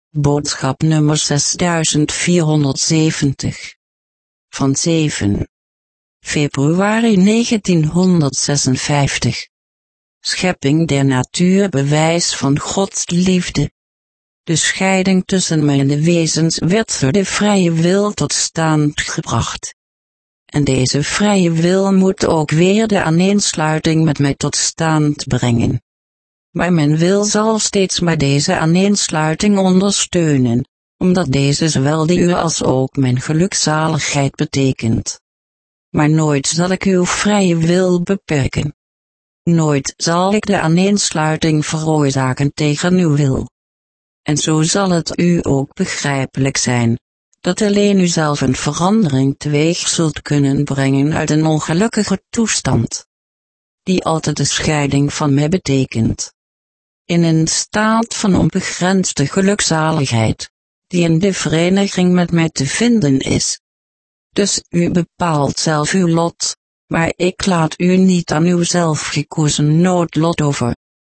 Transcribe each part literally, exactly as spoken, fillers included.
Boodschap nummer zesduizendvierhonderdzeventig. Van zeven februari negentienhonderdzesenvijftig. Schepping der natuur, bewijs van Gods liefde. De scheiding tussen mijn wezens werd door de vrije wil tot stand gebracht. En deze vrije wil moet ook weer de aaneensluiting met mij tot stand brengen. Maar mijn wil zal steeds maar deze aaneensluiting ondersteunen, omdat deze zowel de uw als ook mijn gelukzaligheid betekent. Maar nooit zal ik uw vrije wil beperken. Nooit zal ik de aaneensluiting veroorzaken tegen uw wil. En zo zal het u ook begrijpelijk zijn, dat alleen u zelf een verandering teweeg zult kunnen brengen uit een ongelukkige toestand, die altijd de scheiding van mij betekent. In een staat van onbegrensde gelukzaligheid, die in de vereniging met mij te vinden is. Dus u bepaalt zelf uw lot, maar ik laat u niet aan uw zelf gekozen noodlot over.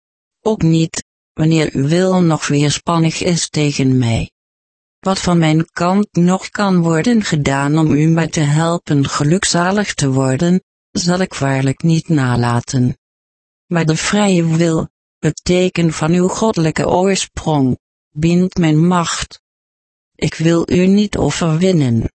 Ook niet, wanneer uw wil nog weerspannig is tegen mij. Wat van mijn kant nog kan worden gedaan om u mij te helpen gelukzalig te worden, zal ik waarlijk niet nalaten. Maar de vrije wil, het teken van uw goddelijke oorsprong, bindt mijn macht. Ik wil u niet overwinnen.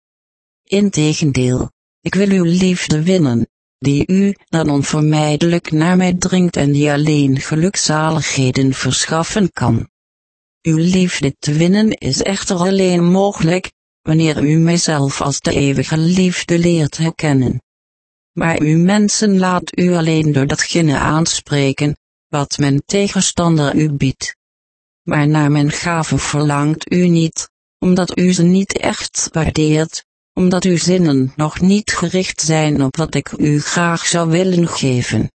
Integendeel, ik wil uw liefde winnen, die u dan onvermijdelijk naar mij dringt en die alleen gelukzaligheden verschaffen kan. Uw liefde te winnen is echter alleen mogelijk, wanneer u mijzelf als de eeuwige liefde leert herkennen. Maar u mensen laat u alleen door datgene aanspreken, wat mijn tegenstander u biedt. Maar naar mijn gaven verlangt u niet, omdat u ze niet echt waardeert, omdat uw zinnen nog niet gericht zijn op wat ik u graag zou willen geven.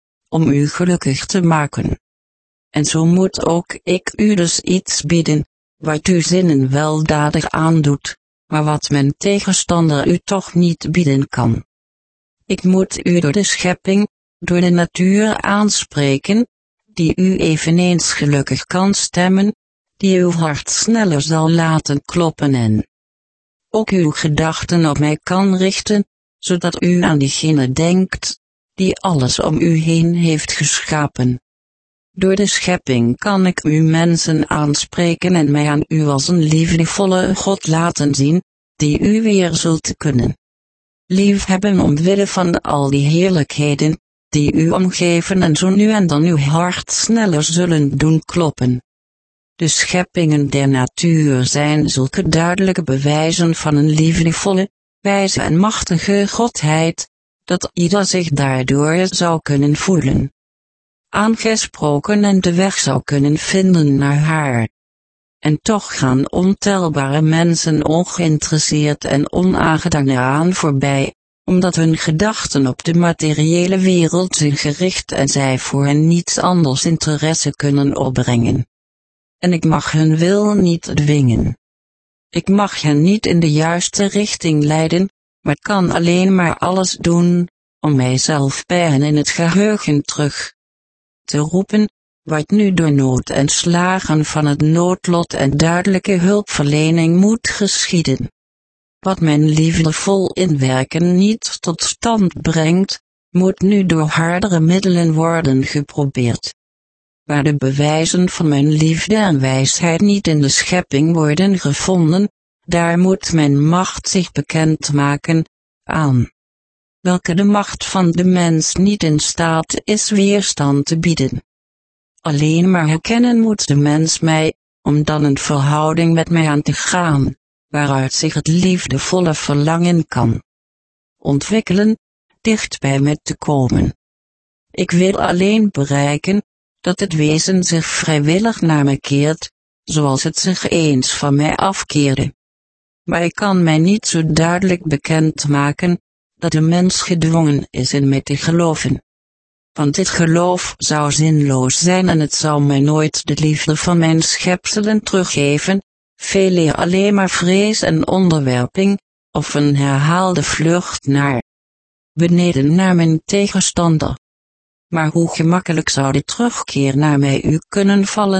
Om u gelukkig te maken. En zo moet ook ik u dus iets bieden, wat uw zinnen weldadig aandoet, maar wat mijn tegenstander u toch niet bieden kan. Ik moet u door de schepping, door de natuur aanspreken, die u eveneens gelukkig kan stemmen, die uw hart sneller zal laten kloppen en ook uw gedachten op mij kan richten, zodat u aan diegene denkt, die alles om u heen heeft geschapen. Door de schepping kan ik u mensen aanspreken en mij aan u als een liefdevolle God laten zien, die u weer zult kunnen liefhebben omwille van al die heerlijkheden, die u omgeven en zo nu en dan uw hart sneller zullen doen kloppen. De scheppingen der natuur zijn zulke duidelijke bewijzen van een liefdevolle, wijze en machtige Godheid, dat ieder zich daardoor zou kunnen voelen aangesproken en de weg zou kunnen vinden naar haar. En toch gaan ontelbare mensen ongeïnteresseerd en onaangedaan eraan voorbij, omdat hun gedachten op de materiële wereld zijn gericht en zij voor hen niets anders interesse kunnen opbrengen. En ik mag hun wil niet dwingen. Ik mag hen niet in de juiste richting leiden, maar kan alleen maar alles doen, om mijzelf bij hen in het geheugen terug te roepen, wat nu door nood en slagen van het noodlot en duidelijke hulpverlening moet geschieden. Wat mijn liefdevol inwerken niet tot stand brengt, moet nu door hardere middelen worden geprobeerd. Waar de bewijzen van mijn liefde en wijsheid niet in de schepping worden gevonden, daar moet mijn macht zich bekend maken, aan welke de macht van de mens niet in staat is weerstand te bieden. Alleen maar herkennen moet de mens mij, om dan een verhouding met mij aan te gaan, waaruit zich het liefdevolle verlangen kan ontwikkelen, dicht bij mij te komen. Ik wil alleen bereiken, dat het wezen zich vrijwillig naar mij keert, zoals het zich eens van mij afkeerde. Maar ik kan mij niet zo duidelijk bekend maken, dat de mens gedwongen is in mij te geloven. Want dit geloof zou zinloos zijn en het zou mij nooit de liefde van mijn schepselen teruggeven, veeleer alleen maar vrees en onderwerping, of een herhaalde vlucht naar beneden naar mijn tegenstander. Maar hoe gemakkelijk zou de terugkeer naar mij u kunnen vallen,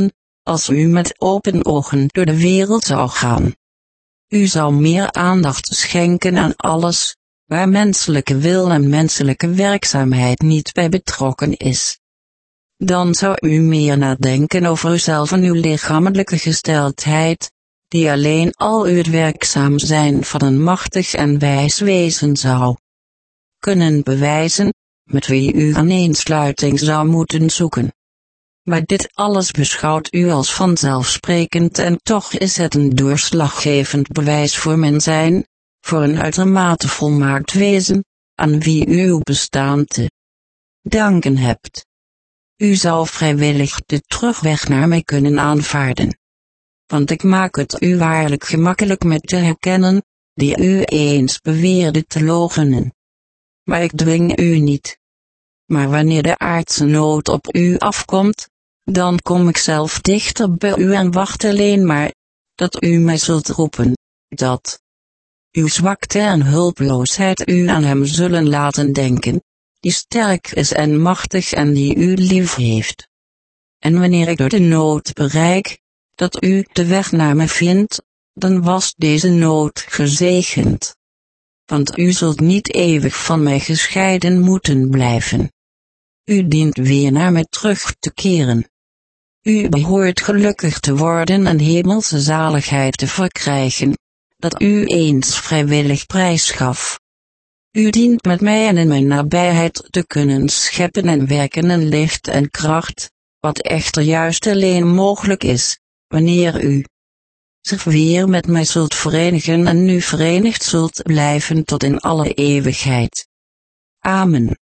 als u met open ogen door de wereld zou gaan. U zou meer aandacht schenken aan alles, waar menselijke wil en menselijke werkzaamheid niet bij betrokken is. Dan zou u meer nadenken over uzelf en uw lichamelijke gesteldheid, die alleen al uw het werkzaam zijn van een machtig en wijs wezen zou kunnen bewijzen, met wie u aaneensluiting zou moeten zoeken. Maar dit alles beschouwt u als vanzelfsprekend en toch is het een doorslaggevend bewijs voor mijn zijn, voor een uitermate volmaakt wezen, aan wie u uw bestaan te danken hebt. U zou vrijwillig de terugweg naar mij kunnen aanvaarden. Want ik maak het u waarlijk gemakkelijk met te herkennen, die u eens beweerde te loochenen. Maar ik dwing u niet. Maar wanneer de aardse nood op u afkomt, dan kom ik zelf dichter bij u en wacht alleen maar, dat u mij zult roepen, dat uw zwakte en hulpeloosheid u aan hem zullen laten denken, die sterk is en machtig en die u lief heeft. En wanneer ik door de nood bereik, dat u de weg naar mij vindt, dan was deze nood gezegend. Want u zult niet eeuwig van mij gescheiden moeten blijven. U dient weer naar mij terug te keren. U behoort gelukkig te worden en hemelse zaligheid te verkrijgen, dat u eens vrijwillig prijsgaf. U dient met mij en in mijn nabijheid te kunnen scheppen en werken en licht en kracht, wat echter juist alleen mogelijk is, wanneer u zich weer met mij zult verenigen en nu verenigd zult blijven tot in alle eeuwigheid. Amen.